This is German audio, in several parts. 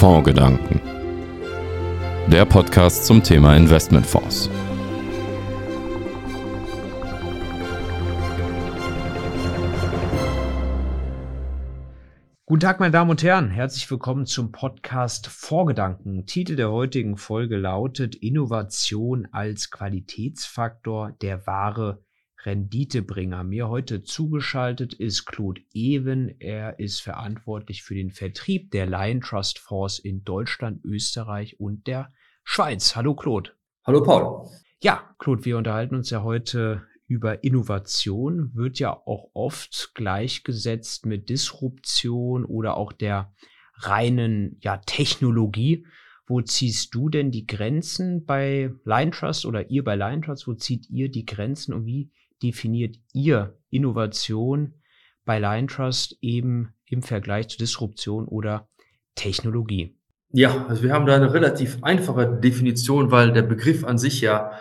Fondsgedanken. Der Podcast zum Thema Investmentfonds. Guten Tag, meine Damen und Herren. Herzlich willkommen zum Podcast Fondsgedanken. Titel der heutigen Folge lautet Innovation als Qualitätsfaktor, der wahre Renditebringer. Mir heute zugeschaltet ist Claude Even. Er ist verantwortlich für den Vertrieb der Liontrust Fonds in Deutschland, Österreich und der Schweiz. Hallo Claude. Hallo Paul. Ja, Claude, wir unterhalten uns ja heute über Innovation, wird ja auch oft gleichgesetzt mit Disruption oder auch der reinen Technologie. Wo ziehst du denn die Grenzen bei Liontrust oder ihr bei Liontrust? Wo zieht ihr die Grenzen und wie definiert ihr Innovation bei Liontrust eben im Vergleich zu Disruption oder Technologie? Ja, also wir haben da eine relativ einfache Definition, weil der Begriff an sich ja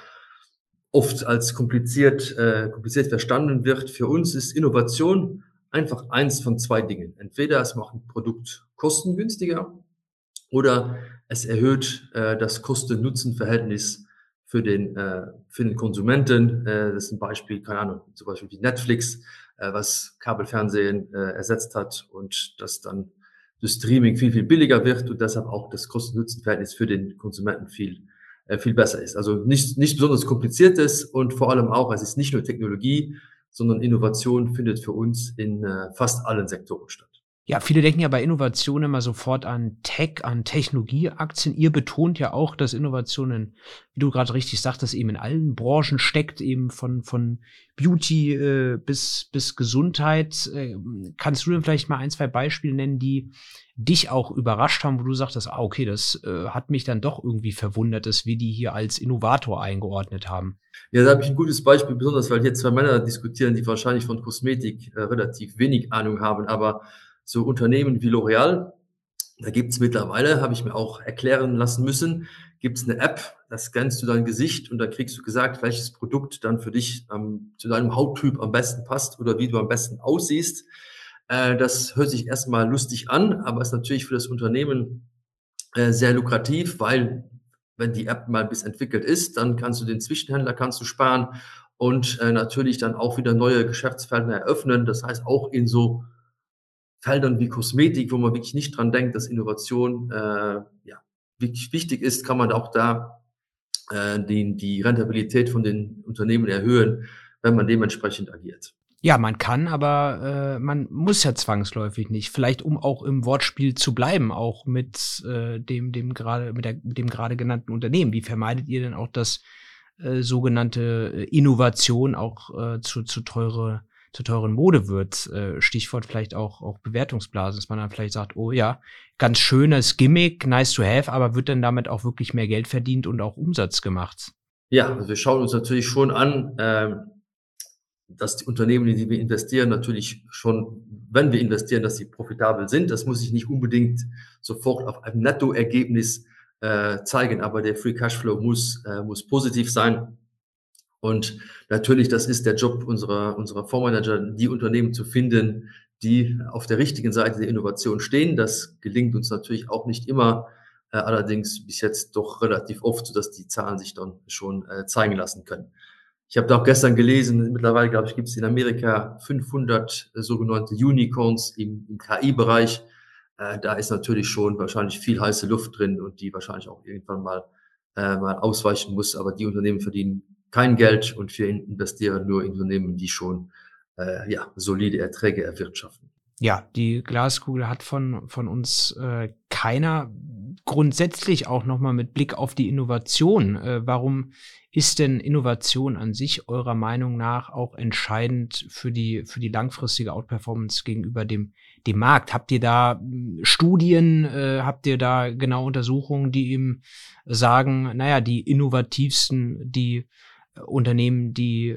oft als kompliziert verstanden wird. Für uns ist Innovation einfach eins von zwei Dingen. Entweder es macht ein Produkt kostengünstiger oder es erhöht das Kosten-Nutzen-Verhältnis für den Konsumenten. Das ist ein Beispiel, keine Ahnung, zum Beispiel wie Netflix, was Kabelfernsehen ersetzt hat und das dann das Streaming viel, viel billiger wird und deshalb auch das Kosten-Nutzen-Verhältnis für den Konsumenten viel besser ist. Also nicht besonders kompliziertes und vor allem auch, es ist nicht nur Technologie, sondern Innovation findet für uns in fast allen Sektoren statt. Ja, viele denken ja bei Innovation immer sofort an Tech, an Technologieaktien. Ihr betont ja auch, dass Innovationen, wie du gerade richtig sagtest, eben in allen Branchen steckt, eben von Beauty bis Gesundheit. Kannst du denn vielleicht mal ein, zwei Beispiele nennen, die dich auch überrascht haben, wo du sagtest, okay, das hat mich dann doch irgendwie verwundert, dass wir die hier als Innovator eingeordnet haben? Ja, da habe ich ein gutes Beispiel, besonders weil hier zwei Männer diskutieren, die wahrscheinlich von Kosmetik relativ wenig Ahnung haben, aber so Unternehmen wie L'Oréal, da gibt's mittlerweile, habe ich mir auch erklären lassen müssen, gibt's eine App, da scannst du dein Gesicht und da kriegst du gesagt, welches Produkt dann für dich zu deinem Hauttyp am besten passt oder wie du am besten aussiehst. Das hört sich erstmal lustig an, aber ist natürlich für das Unternehmen sehr lukrativ, weil wenn die App mal bis entwickelt ist, dann kannst du den Zwischenhändler sparen und natürlich dann auch wieder neue Geschäftsfelder eröffnen. Das heißt auch in so Feldern wie Kosmetik, wo man wirklich nicht dran denkt, dass Innovation wirklich wichtig ist, kann man auch da die Rentabilität von den Unternehmen erhöhen, wenn man dementsprechend agiert. Ja, man kann, aber man muss ja zwangsläufig nicht. Vielleicht, um auch im Wortspiel zu bleiben, auch mit dem gerade genannten Unternehmen. Wie vermeidet ihr denn auch, dass sogenannte Innovation auch zu teuren Mode wird? Stichwort vielleicht auch Bewertungsblasen, dass man dann vielleicht sagt, oh ja, ganz schönes Gimmick, nice to have, aber wird dann damit auch wirklich mehr Geld verdient und auch Umsatz gemacht? Ja, also wir schauen uns natürlich schon an, dass die Unternehmen, in die wir investieren, natürlich schon, wenn wir investieren, dass sie profitabel sind. Das muss sich nicht unbedingt sofort auf einem Nettoergebnis zeigen, aber der Free Cashflow muss positiv sein. Und natürlich, das ist der Job unserer Fondsmanager, die Unternehmen zu finden, die auf der richtigen Seite der Innovation stehen. Das gelingt uns natürlich auch nicht immer, allerdings bis jetzt doch relativ oft, sodass die Zahlen sich dann schon zeigen lassen können. Ich habe da auch gestern gelesen, mittlerweile, glaube ich, gibt es in Amerika 500 sogenannte Unicorns im KI-Bereich. Da ist natürlich schon wahrscheinlich viel heiße Luft drin und die wahrscheinlich auch irgendwann mal ausweichen muss. Aber die Unternehmen verdienen kein Geld und wir investieren nur in Unternehmen, die schon solide Erträge erwirtschaften. Ja, die Glaskugel hat von uns keiner. Grundsätzlich auch nochmal mit Blick auf die Innovation. Warum ist denn Innovation an sich eurer Meinung nach auch entscheidend für die langfristige Outperformance gegenüber dem Markt? Habt ihr da Studien, habt ihr da genau Untersuchungen, die eben sagen, die innovativsten, die Unternehmen, die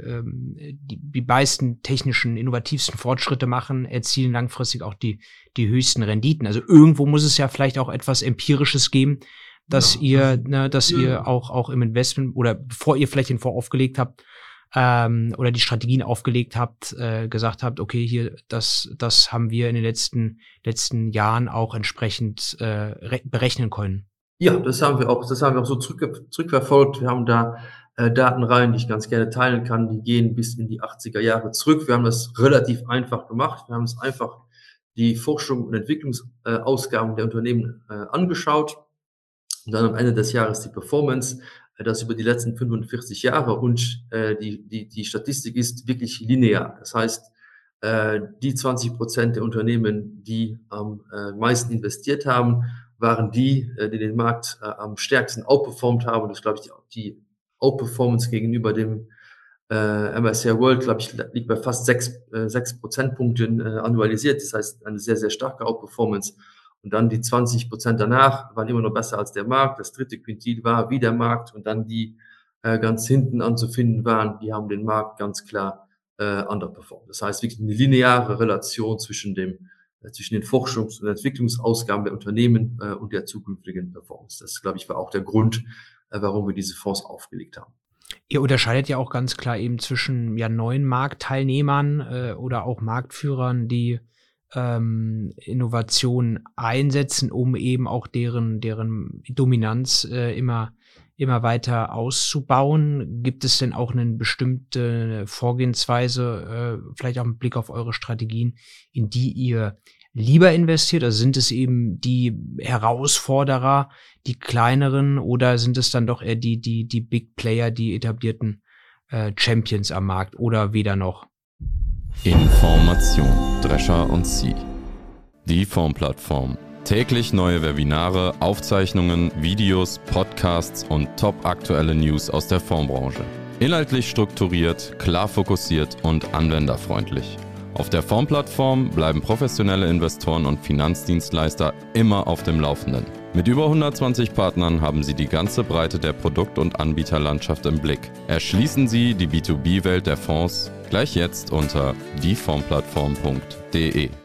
meisten technischen, innovativsten Fortschritte machen, erzielen langfristig auch die höchsten Renditen. Also irgendwo muss es ja vielleicht auch etwas Empirisches geben, dass ihr auch im Investment oder bevor ihr vielleicht den Fonds aufgelegt habt, oder die Strategien aufgelegt habt, gesagt habt, okay, hier, das haben wir in den letzten Jahren auch entsprechend berechnen können. Ja, das haben wir auch so zurückverfolgt. Wir haben da Datenreihen, die ich ganz gerne teilen kann, die gehen bis in die 80er Jahre zurück. Wir haben das relativ einfach gemacht. Wir haben uns einfach die Forschung und Entwicklungsausgaben der Unternehmen angeschaut und dann am Ende des Jahres die Performance, das über die letzten 45 Jahre und die Statistik ist wirklich linear. Das heißt, die 20% der Unternehmen, die am meisten investiert haben, waren die den Markt am stärksten outperformed haben. Und das glaube ich, die Outperformance gegenüber dem MSCI World, glaube ich, liegt bei fast 6 Prozentpunkten annualisiert. Das heißt, eine sehr, sehr starke Outperformance. Und dann die 20% danach waren immer noch besser als der Markt. Das dritte Quintil war wie der Markt. Und dann die ganz hinten anzufinden waren, die haben den Markt ganz klar underperformed. Das heißt, wirklich eine lineare Relation zwischen den Forschungs- und Entwicklungsausgaben der Unternehmen und der zukünftigen Performance. Das, glaube ich, war auch der Grund, warum wir diese Fonds aufgelegt haben. Ihr unterscheidet ja auch ganz klar eben zwischen neuen Marktteilnehmern oder auch Marktführern, die Innovationen einsetzen, um eben auch deren Dominanz immer weiter auszubauen. Gibt es denn auch eine bestimmte Vorgehensweise, vielleicht auch mit Blick auf eure Strategien, in die ihr lieber investiert? Also sind es eben die Herausforderer, die kleineren, oder sind es dann doch eher die Big Player, die etablierten Champions am Markt, oder weder noch? Information, Drescher und Sie. Die Fondsplattform. Täglich neue Webinare, Aufzeichnungen, Videos, Podcasts und top-aktuelle News aus der Fondsbranche. Inhaltlich strukturiert, klar fokussiert und anwenderfreundlich. Auf der Fondsplattform bleiben professionelle Investoren und Finanzdienstleister immer auf dem Laufenden. Mit über 120 Partnern haben Sie die ganze Breite der Produkt- und Anbieterlandschaft im Blick. Erschließen Sie die B2B-Welt der Fonds gleich jetzt unter diefondsplattform.de.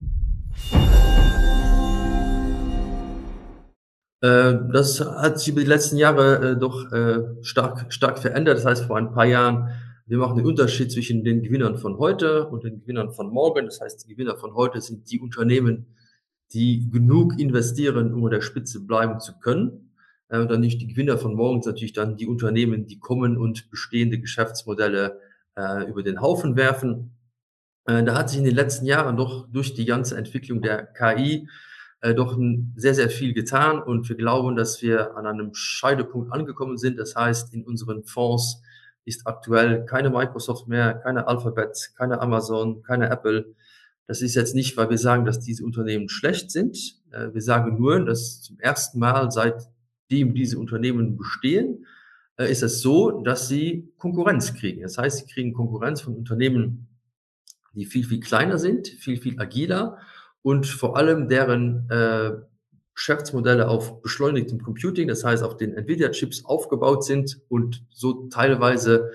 Das hat sich über die letzten Jahre doch stark verändert. Das heißt, vor ein paar Jahren, wir machen den Unterschied zwischen den Gewinnern von heute und den Gewinnern von morgen. Das heißt, die Gewinner von heute sind die Unternehmen, die genug investieren, um an der Spitze bleiben zu können. Und dann nicht die Gewinner von morgen, sind natürlich dann die Unternehmen, die kommen und bestehende Geschäftsmodelle über den Haufen werfen. Da hat sich in den letzten Jahren doch durch die ganze Entwicklung der KI doch sehr, sehr viel getan, und wir glauben, dass wir an einem Scheidepunkt angekommen sind. Das heißt, in unseren Fonds ist aktuell keine Microsoft mehr, keine Alphabet, keine Amazon, keine Apple. Das ist jetzt nicht, weil wir sagen, dass diese Unternehmen schlecht sind. Wir sagen nur, dass zum ersten Mal, seitdem diese Unternehmen bestehen, ist es so, dass sie Konkurrenz kriegen. Das heißt, sie kriegen Konkurrenz von Unternehmen, die viel, viel kleiner sind, viel, viel agiler und vor allem deren Geschäftsmodelle auf beschleunigtem Computing, das heißt auf den Nvidia-Chips aufgebaut sind und so teilweise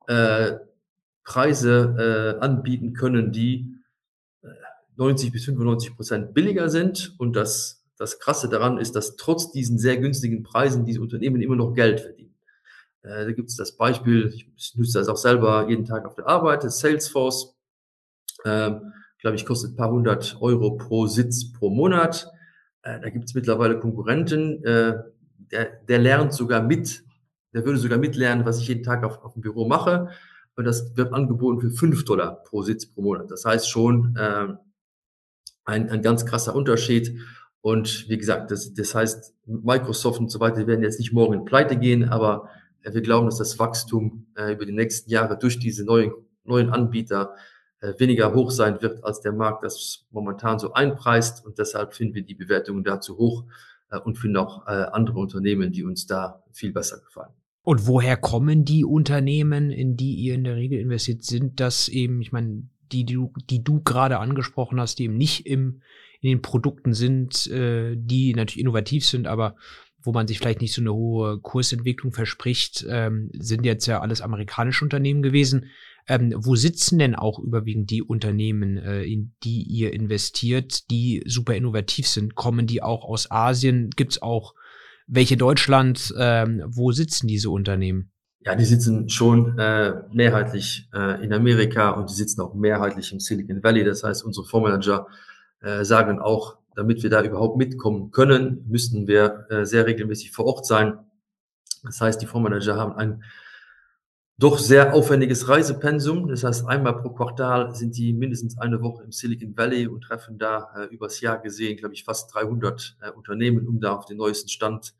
Preise anbieten können, die 90-95% billiger sind. Und das Krasse daran ist, dass trotz diesen sehr günstigen Preisen diese Unternehmen immer noch Geld verdienen. Da gibt es das Beispiel, ich nutze das auch selber jeden Tag auf der Arbeit, das Salesforce, glaube ich, kostet ein paar hundert Euro pro Sitz pro Monat. Da gibt es mittlerweile Konkurrenten, der lernt sogar mit, der würde sogar mitlernen, was ich jeden Tag auf dem Büro mache. Und das wird angeboten für $5 pro Sitz pro Monat. Das heißt schon ein ganz krasser Unterschied. Und wie gesagt, das heißt, Microsoft und so weiter, die werden jetzt nicht morgen in Pleite gehen, aber wir glauben, dass das Wachstum über die nächsten Jahre durch diese neuen Anbieter weniger hoch sein wird, als der Markt das momentan so einpreist. Und deshalb finden wir die Bewertungen da zu hoch und finden auch andere Unternehmen, die uns da viel besser gefallen. Und woher kommen die Unternehmen, in die ihr in der Regel investiert? Sind das eben, ich meine, die du gerade angesprochen hast, die eben nicht in den Produkten sind, die natürlich innovativ sind, aber wo man sich vielleicht nicht so eine hohe Kursentwicklung verspricht, sind jetzt ja alles amerikanische Unternehmen gewesen. Wo sitzen denn auch überwiegend die Unternehmen, in die ihr investiert, die super innovativ sind? Kommen die auch aus Asien? Gibt es auch welche Deutschland? Wo sitzen diese Unternehmen? Ja, die sitzen schon mehrheitlich in Amerika und die sitzen auch mehrheitlich im Silicon Valley. Das heißt, unsere Fondsmanager sagen auch, damit wir da überhaupt mitkommen können, müssten wir sehr regelmäßig vor Ort sein. Das heißt, die Fondsmanager haben ein doch sehr aufwendiges Reisepensum. Das heißt, einmal pro Quartal sind die mindestens eine Woche im Silicon Valley und treffen da übers Jahr gesehen, glaube ich, fast 300 Unternehmen, um da auf den neuesten Stand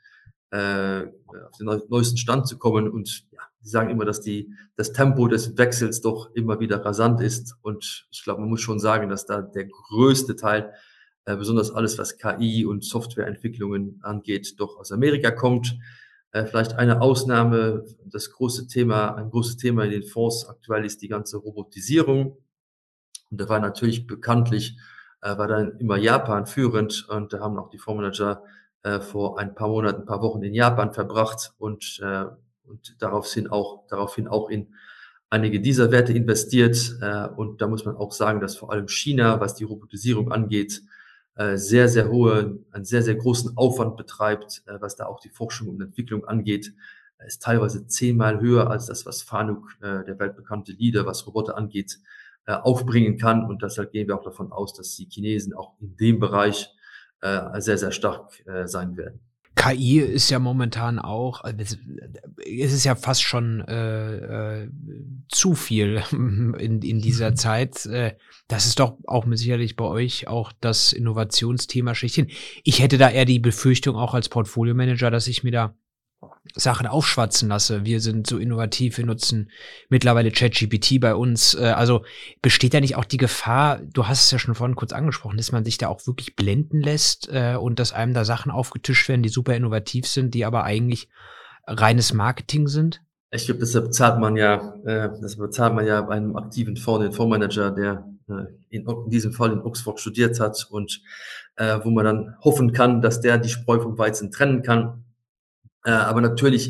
zu kommen. Und ja, die sagen immer, dass das Tempo des Wechsels doch immer wieder rasant ist. Und ich glaube, man muss schon sagen, dass da der größte Teil, besonders alles, was KI und Softwareentwicklungen angeht, doch aus Amerika kommt. Vielleicht eine Ausnahme, ein großes Thema in den Fonds aktuell ist die ganze Robotisierung. Und da war natürlich bekanntlich, war dann immer Japan führend und da haben auch die Fondsmanager vor ein paar Monaten, ein paar Wochen in Japan verbracht und daraufhin auch in einige dieser Werte investiert. Und da muss man auch sagen, dass vor allem China, was die Robotisierung angeht, einen sehr, sehr großen Aufwand betreibt, was da auch die Forschung und Entwicklung angeht, ist teilweise 10-mal höher als das, was Fanuc, der weltbekannte Leader, was Roboter angeht, aufbringen kann. Und deshalb gehen wir auch davon aus, dass die Chinesen auch in dem Bereich sehr, sehr stark sein werden. KI ist ja momentan auch, es ist ja fast schon zu viel in dieser Zeit. Das ist doch auch sicherlich bei euch auch das Innovationsthema schlechthin. Ich hätte da eher die Befürchtung auch als Portfolio-Manager, dass ich mir da Sachen aufschwatzen lasse. Wir sind so innovativ, wir nutzen mittlerweile ChatGPT bei uns. Also besteht da nicht auch die Gefahr, du hast es ja schon vorhin kurz angesprochen, dass man sich da auch wirklich blenden lässt und dass einem da Sachen aufgetischt werden, die super innovativ sind, die aber eigentlich reines Marketing sind? Ich glaube, deshalb bezahlt man ja bei einem aktiven Fonds, den Fondsmanager, der in diesem Fall in Oxford studiert hat und wo man dann hoffen kann, dass der die Spreu vom Weizen trennen kann. Aber natürlich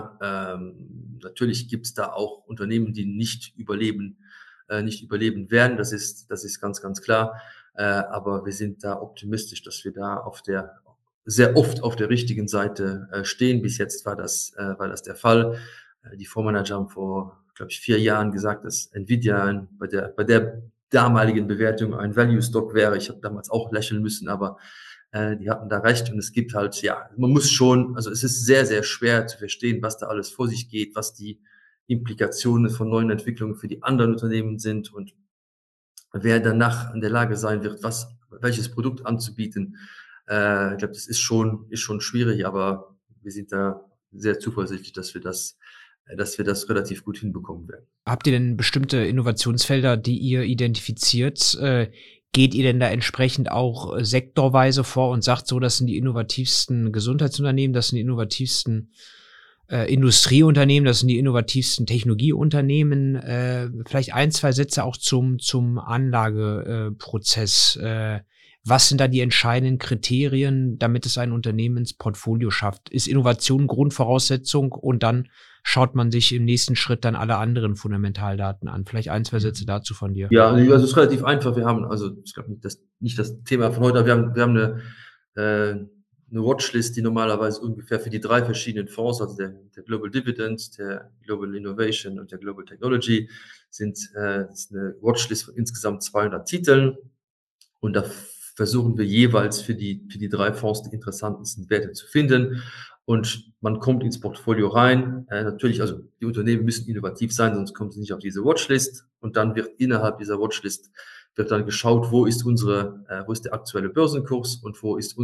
gibt es da auch Unternehmen, die nicht überleben werden. Das ist ganz, ganz klar. Aber wir sind da optimistisch, dass wir da sehr oft auf der richtigen Seite stehen. Bis jetzt war das der Fall. Die Fondsmanager haben vor, glaube ich, 4 Jahren gesagt, dass Nvidia bei der damaligen Bewertung ein Value Stock wäre. Ich habe damals auch lächeln müssen, aber die hatten da recht und es gibt halt, ja, man muss schon, also es ist sehr, sehr schwer zu verstehen, was da alles vor sich geht, was die Implikationen von neuen Entwicklungen für die anderen Unternehmen sind und wer danach in der Lage sein wird, welches Produkt anzubieten. Ich glaube, das ist schon schwierig, aber wir sind da sehr zuversichtlich, dass wir das relativ gut hinbekommen werden. Habt ihr denn bestimmte Innovationsfelder, die ihr identifiziert? Geht ihr denn da entsprechend auch sektorweise vor und sagt so, das sind die innovativsten Gesundheitsunternehmen, das sind die innovativsten Industrieunternehmen, das sind die innovativsten Technologieunternehmen? Vielleicht 1, 2 Sätze auch zum Anlageprozess. Was sind da die entscheidenden Kriterien, damit es ein Unternehmen ins Portfolio schafft? Ist Innovation Grundvoraussetzung und dann schaut man sich im nächsten Schritt dann alle anderen Fundamentaldaten an? Vielleicht 1, 2 Sätze dazu von dir. Ja, also es ist relativ einfach. Wir haben, also ich glaube nicht das Thema von heute, aber wir haben eine Watchlist, die normalerweise ungefähr für die 3 verschiedenen Fonds, also der Global Dividend, der Global Innovation und der Global Technology, ist eine Watchlist von insgesamt 200 Titeln. Und da versuchen wir jeweils für die 3 Fonds die interessantesten Werte zu finden. Und man kommt ins Portfolio rein. Natürlich, also die Unternehmen müssen innovativ sein, sonst kommen sie nicht auf diese Watchlist. Und dann wird innerhalb dieser Watchlist dann geschaut, wo ist der aktuelle Börsenkurs und wo ist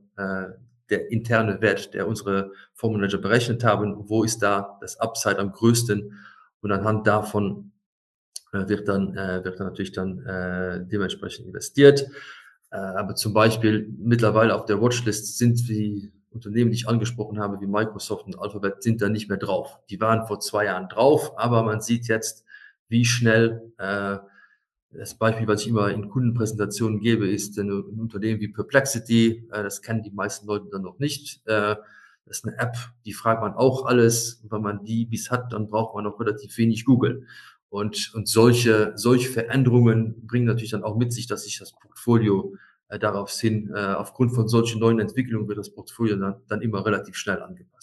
der interne Wert, der unsere Fondsmanager berechnet haben, wo ist da das Upside am größten. Und anhand davon wird dann natürlich dementsprechend investiert. Aber zum Beispiel mittlerweile auf der Watchlist sind die Unternehmen, die ich angesprochen habe, wie Microsoft und Alphabet, sind da nicht mehr drauf. Die waren vor 2 Jahren drauf, aber man sieht jetzt, wie schnell, das Beispiel, was ich immer in Kundenpräsentationen gebe, ist ein Unternehmen wie Perplexity. Das kennen die meisten Leute dann noch nicht. Das ist eine App, die fragt man auch alles. Und wenn man die bis hat, dann braucht man noch relativ wenig Google. Und solche Veränderungen bringen natürlich dann auch mit sich, dass sich das Portfolio aufgrund von solchen neuen Entwicklungen wird das Portfolio dann immer relativ schnell angepasst.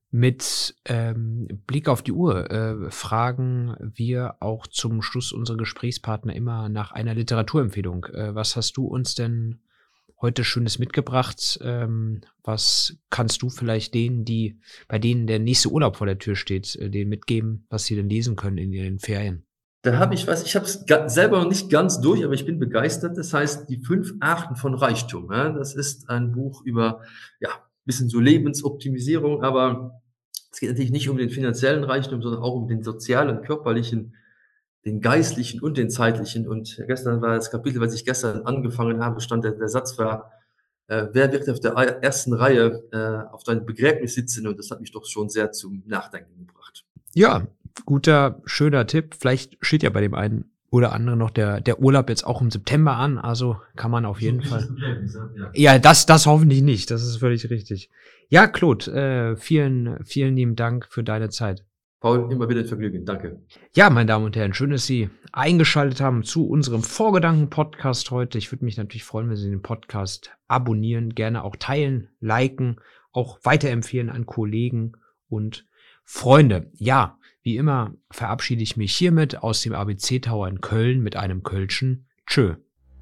Mit Blick auf die Uhr fragen wir auch zum Schluss unsere Gesprächspartner immer nach einer Literaturempfehlung. Was hast du uns denn heute Schönes mitgebracht? Was kannst du vielleicht bei denen der nächste Urlaub vor der Tür steht, denen mitgeben, was sie denn lesen können in ihren Ferien? Da habe ich ich habe es selber noch nicht ganz durch, aber ich bin begeistert. Das heißt, die 5 Arten von Reichtum. Ja, das ist ein Buch über, ja, bisschen so Lebensoptimisierung, aber es geht natürlich nicht um den finanziellen Reichtum, sondern auch um den sozialen, körperlichen, den geistlichen und den zeitlichen. Und gestern war das Kapitel, was ich gestern angefangen habe, stand der Satz war, wer wird auf der ersten Reihe auf deinem Begräbnis sitzen? Und das hat mich doch schon sehr zum Nachdenken gebracht. Ja, guter, schöner Tipp. Vielleicht steht ja bei dem einen oder anderen noch der Urlaub jetzt auch im September an. Also kann man auf jeden Fall. Ja, das hoffentlich nicht. Das ist völlig richtig. Ja, Claude, vielen, vielen lieben Dank für deine Zeit. Paul, immer wieder ein Vergnügen. Danke. Ja, meine Damen und Herren, schön, dass Sie eingeschaltet haben zu unserem Vorgedanken-Podcast heute. Ich würde mich natürlich freuen, wenn Sie den Podcast abonnieren, gerne auch teilen, liken, auch weiterempfehlen an Kollegen und Freunde. Ja, wie immer verabschiede ich mich hiermit aus dem ABC Tower in Köln mit einem Kölschen Tschö.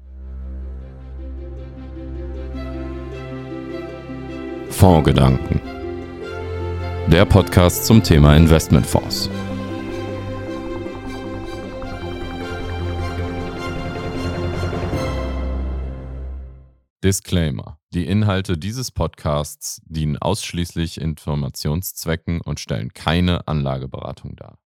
Fondsgedanken. Der Podcast zum Thema Investmentfonds. Disclaimer. Die Inhalte dieses Podcasts dienen ausschließlich Informationszwecken und stellen keine Anlageberatung dar.